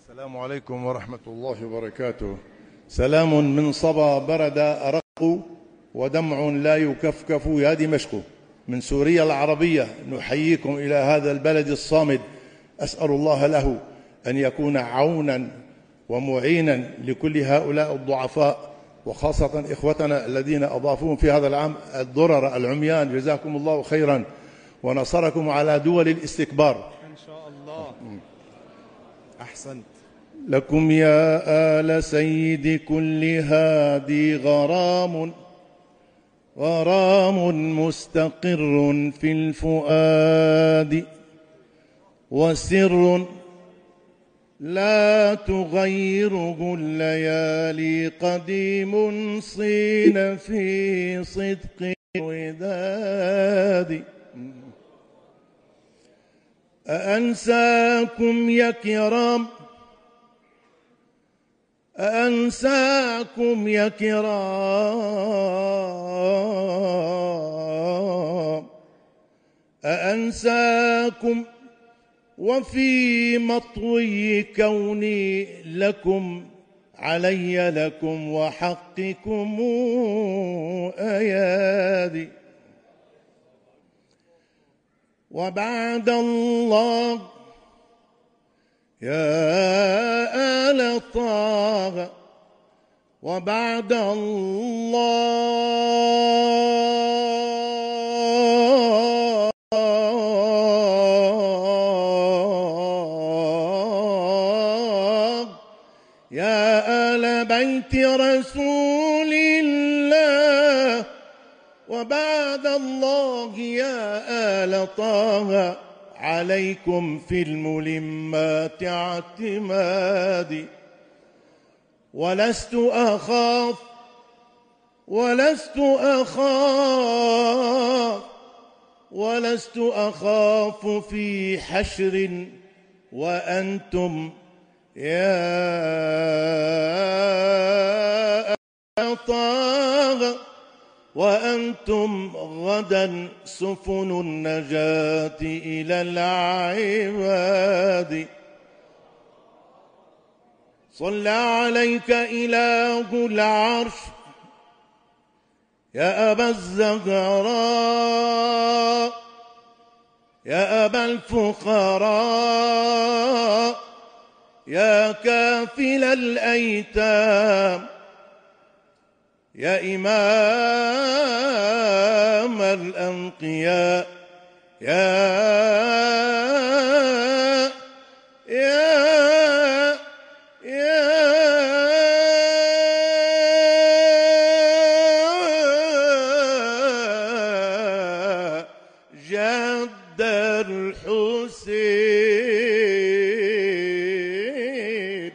السلام عليكم ورحمة الله وبركاته. سلام من صبا برد أرق ودمع لا يكفكف يا دمشق. من سوريا العربية نحييكم إلى هذا البلد الصامد. أسأل الله له أن يكون عونا ومعينا لكل هؤلاء الضعفاء، وخاصة إخوتنا الذين أضافوهم في هذا العام الضرر العميان، جزاكم الله خيرا ونصركم على دول الاستكبار إن شاء الله. أحسنت. لكم يا آل سيد كل هادي غرام مستقر في الفؤاد، وسر لا تغيره الليالي، قديم صين في صدق الوداد. أأنساكم يا كرام، أأنساكم يا كرام، أأنساكم وفي مطوي كوني لكم علي لكم وحقكم أيادي. وبعد الله يا آل طه، وبعد الله يا آل بيت رسول الله، وبعد الله يا آل طه، عليكم في الملمات اعتمادي. ولست أخاف في حشر وأنتم يا طه، وأنتم غدا سفن النجاة إلى العباد. صلى عليك إله العرش يا أبا الزهراء، يا أبا الفقراء، يا كافل الأيتام، يا إمام الأنقياء، جد الحسين.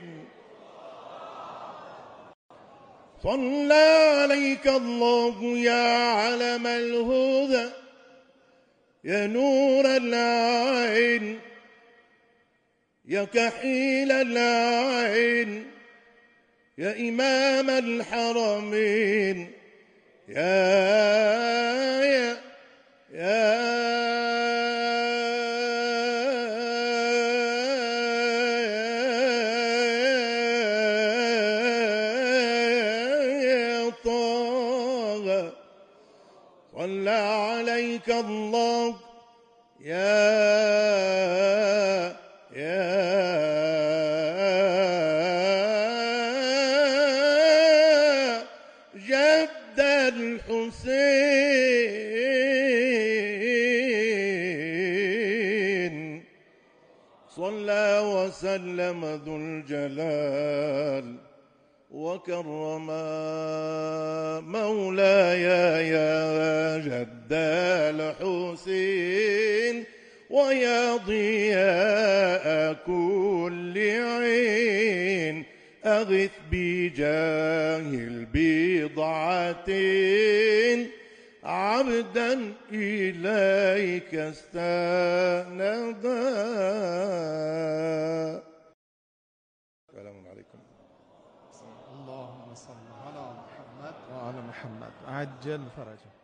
صلى عليك الله يا علم الهدى، يا نور العين، يا كحيل العين، يا إمام الحرمين، يا طه. صلى عليك الله جد الحسين. صلى وسلم ذو الجلال وكرم مولاي يا جد الحسين، ويا ضياء كل عين، أغث بجاه البضعتين، عبدا إليك استندا. السلام عليكم. اللهم صل على محمد وعلى محمد، عجل فرجه.